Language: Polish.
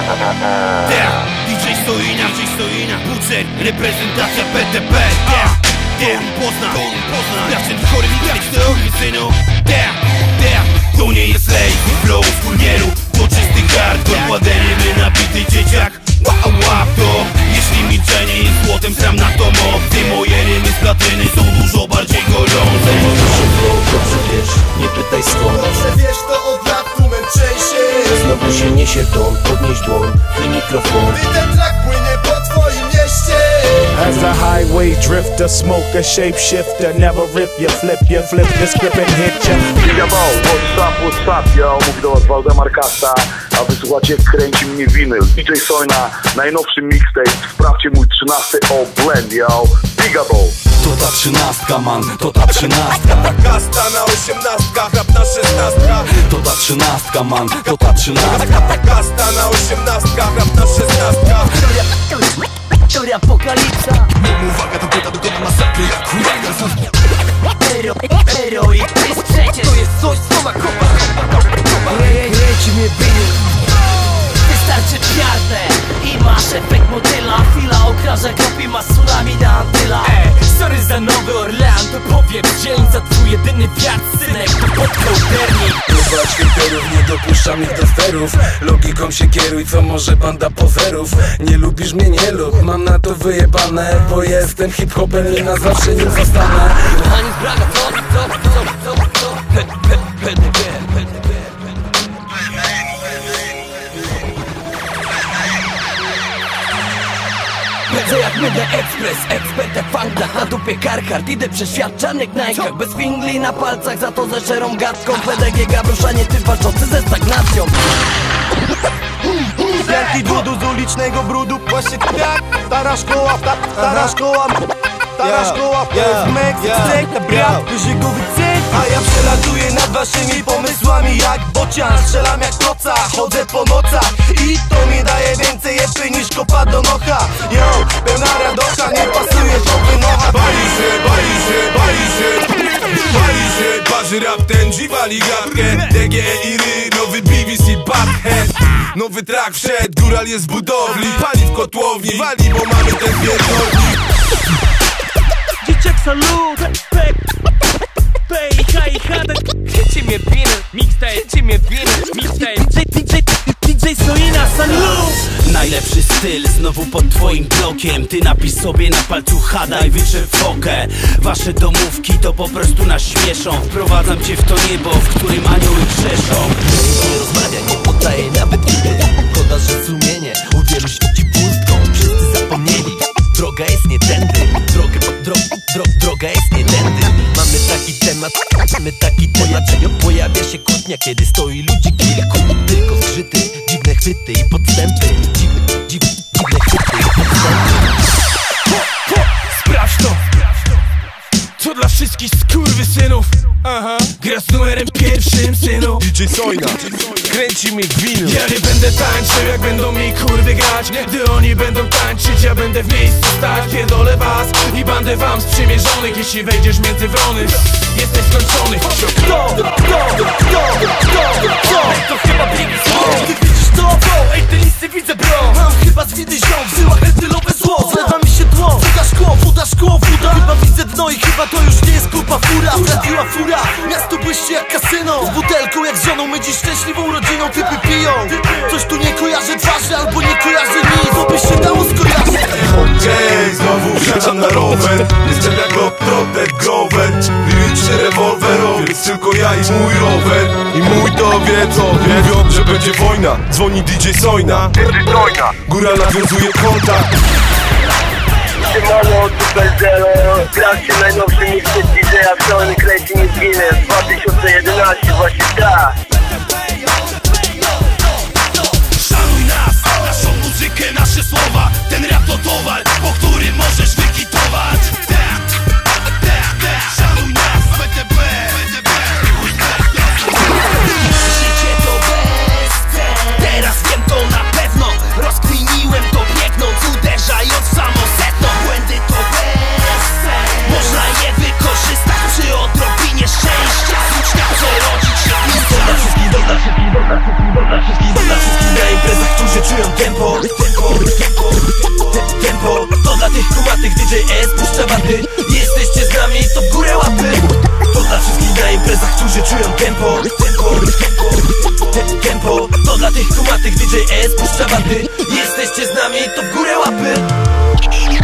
DJ Soina, Bucer, reprezentacja PTP. Poznań, Jaszczyn w chory mi synu. To nie jest lazy flow z kurnieru, to czysty hardcore, kładerny nabity dzieciak. Łap to, jeśli milczenie jest złotem, sam na to moc. Moje rymy z platyny są dużo bardziej gorące. Dobrze wiesz, nie pytaj skąd. Dobrze wiesz, to od lat tu męczejszy. Znowu się niesie ton, podnieś dłoń i mikrofon. Gdy ten track płynie po twoim mieście. As a highway drifter, smoker, shapeshifter, never rip you, flip the script and hit ya. What's up, yo, mówi do was Waldemar Kasta, a wysłuchacie Kręci Mnie Winyl. DJ Soina, najnowszy mixtape, sprawdźcie mój 13 blend, yo, Bigabo. To ta 13, man, to ta 13. Kasta na 18, rap na 16. To ta 13, man, to ta 13. Kasta na 18, rap na 16. Teoria apokalipsa. Uwaga, to pyta dokona masakry jak huragan. Heroik, to jest przecież. To jest coś, co ma kopa. Kręci mnie winyl. Wystarczy piardę i masz efekt motyla. Chwila okraża kropi masulami na antyla. Sorry za Nowy Orlean, to powiem dzielnica, twój jedyny wiatr, synek, to pod kołdernik. Nie bać filterów, nie dopuszczam ich do sterów. Logiką się kieruj, co może banda pozerów. Nie lubisz mnie, nie lub, mam na to wyjebane. Bo jestem hip-hopem i na zawsze nim zostanę. Kochani z Braga, Pędzę jak Mede Express, ekspert jak Fanta. Na dupie karkart, idę przez świat czarnych najkach. Bez fingli na palcach, za to ze szerą gadką. PDG gabruszanie, ty walczący ze stagnacją. Wielki dudu z ulicznego brudu. Właśnie tak, stara szkoła, stara szkoła. Stara szkoła, to jest Meksyk, brat, guzigowy cyk. A ja przelatuję nad waszymi pomysłami jak bocian. Strzelam jak koca, chodzę po nocach. I to mi daje więcej epy niż kopa do nocha. Yo, pełna radocha, nie pasuje to wynocha. Bali się, parzy rap ten, dziwali gadkę. DG i ry, nowy BBC Butthead. Nowy track wszedł, góral jest z budowli. Pali w kotłowni, wali, bo mamy ten pierdolnik. Dzieciak salut, Kręci mnie winyl, mixtape, kręci mnie winyl, mixtape. DJ Soina, salut. Najlepszy styl, znowu pod twoim blokiem. Ty napisz sobie na palcu hada i wyczep fokę. Wasze domówki to po prostu nas śmieszą. Wprowadzam cię w to niebo, w którym anioły grzeszą. Nie rozmawia, nie podaje nawet imię. Szkoda, że sumienie u wielu świeci pustką. Wszyscy zapomnieli, droga jest nie tędy. Droga jest nie tędy. Mamy taki temat, pojawia się kłótnia, kiedy stoi ludzi kilku. Tylko zgrzyty, dziwne chwyty i podstępy. Dziwne chwyty i podstępy. Sprawdź to. To dla wszystkich skurwysynów. Gra z numerem pierwszym, synu. DJ Soina, kręci mnie winyl. Ja nie będę tańczył, jak będą mi kurwy grać. Gdy oni będą tańczyć, ja będę w miejscu stać. Pierdolę was i bandę wam sprzymierzonych. Jeśli wejdziesz między wrony, jesteś skończony. To chyba biegi zło. Ty widzisz to, bro, ej ty listy widzę, bro. Mam chyba z widy ziom, w żyłach etylowe zło. Zlewa mi się tło, woda szkło, woda. Chyba widzę dno i chyba to już nie jest kupa fura. Wradiła fura, miasto błyszczy jak kasyno. Z butelką jak z żoną, my dziś szczęśliwą rodziną. Typy piją, coś tu nie kojarzy twarzy, albo nie kojarzy nic. Co by się dało skojarzyć? Okej, znowu wsiadam na rower. Jestem jak Globetrotter, Grover. Liryczny rewolwer, więc tylko ja i mój rower. I mój to wie co, mówią, że będzie wojna. Dzwoni DJ Soina, góra nawiązuje kontakt. Siemano, Super Zero. Gracie najnowszy mixtape DJ-a Soiny, Kręci Mnie Winyl 2011, właśnie tak. Szanuj nas, naszą muzykę, nasze słowa. Ten rap to towar, po którym możesz wykitować. Szanuj nas, PTP. Życie to bezcen. Teraz wiem to na pewno. Rozkminiłem to biegnąc, uderzając w samo sedno. Błędy to bezcen. Można je wykorzystać przy odrobinie szczęścia. Z ucznia przerodzić się w puszcza baty. Jesteście z nami, to w górę łapy.